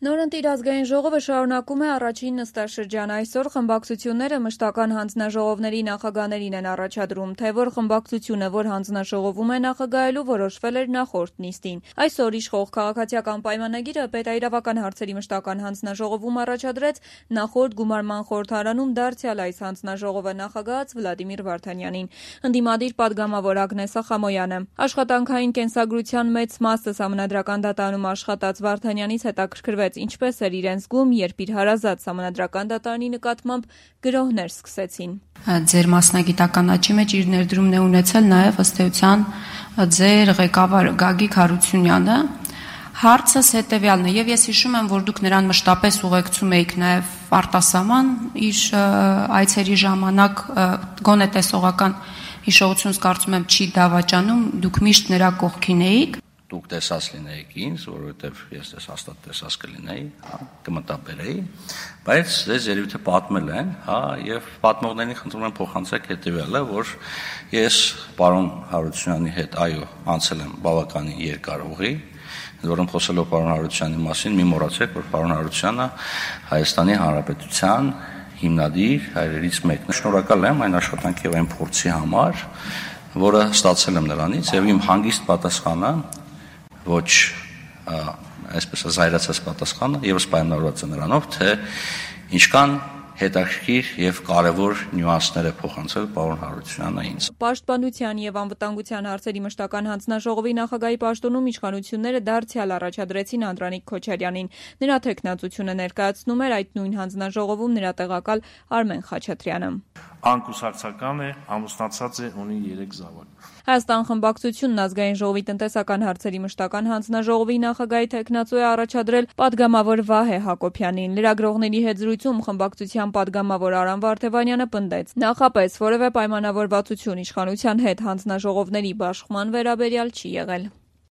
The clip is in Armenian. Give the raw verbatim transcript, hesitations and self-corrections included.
Նորընտիր ազգային ժողովը շարունակում է առաջին նստաշրջան։ Այսօր խմբակցությունները մշտական հանձնաժողովների նախագահներին են առաջադրում, թե որ խմբակցությունը, որ հանձնաժողովում է նախագահելու, որոշվել էր նախորդ նիստին։ Այսօր իշխող քաղաքացիական պայմանագիրը պետաիրավական հարցերի մշտական հանձնաժողովում առաջադրեց նախորդ գումարման խորհրդարանում դարձյալ այս հանձնաժողովը նախագահած Վլադիմիր Վարդանյանին։ Ընդդիմադիր պատգամավոր Ագնես Խամոյանը աշխատանքային կենսագրության մեծ մասը Սահմանադրական դատարանում աշխատած Վարդանյանից հետաքրքրվեց ինչպես էր իրեն զգում, երբ իր հարազատ Սահմանադրական դատարանի նկատմամբ գրոհներ սկսեցին։ Ձեր մասնագիտական աճի մեջ իր ներդրումն է ունեցել նաև ըստ էության ձեր ղեկավար Գագիկ Հարությունյանը։ Հարցս հետևյալն է, եւ ես հիշում եմ, որ դուք նրան մշտապես ուղեկցում էիք նաև արտասահման իր այցերի ժամանակ, գոնե տեսողական հիշողությունս կարծում եմ չի դավաճանում, դուք միշտ նրա կողքին էիք։ Դուք տեսած լինեիք ինձ, որովհետև ես դες հաստատ տեսած կլինեի, հա, կմտաբերեի, բայց դες երևի թե պատմել են, հա, եւ պատմողներին խնդրում եմ փոխանցեք հետեւյալը, որ ես պարոն Հարությունյանի հետ այո անցել եմ բավականին երկար ուղի, որոնք խոսելով պարոն Հարությունյանի մասին մի մոռացեք, որ պարոն Հարությունյանը Հայաստանի Հանրապետության հիմնադիր հայրերից մեկն է։ Շնորհակալ եմ այն աշխատանքի եւ այն փորձի համար, որը ստացել եմ նրանից եւ իմ հանգիստ պատասխանը ոչ այսպես զայրացած պատասխանը եւս պայմանավորված է նրանով, թե ինչքան հետաքրքիր եւ կարեւոր նյուանսներ է փոխանցել պարոն Հարությունյանը ինձ։ Պաշտպանության եւ անվտանգության հարցերի մշտական հանձնաժողովի նախագահի պաշտոնում իշխանությունները դարձյալ առաջադրեցին Անդրանիկ Քոչարյանին։ Նրա թեկնածությունը ներկայացնում էր այդ նույն հանձնաժողովում նրա տեղակալ Արմեն Խաչատրյանը։ Անկուսակցական է, ամուսնացած է, ունի երեք զավակ։ Հայաստան խմբակցությունն ազգային ժողովի տնտեսական հարցերի մշտական հանձնաժողովի նախագահի թեկնածու է առաջադրել պատգամավոր Վահե Հակոբյանին։ Լրագրողների հետ զրույցում խմբակցության պատգամավոր Արամ Վարդևանյանը պնդեց. նախապես որևէ պայմանավորվածություն իշխանության հետ հանձնաժողովների բաշխման վերաբերյալ չի եղել։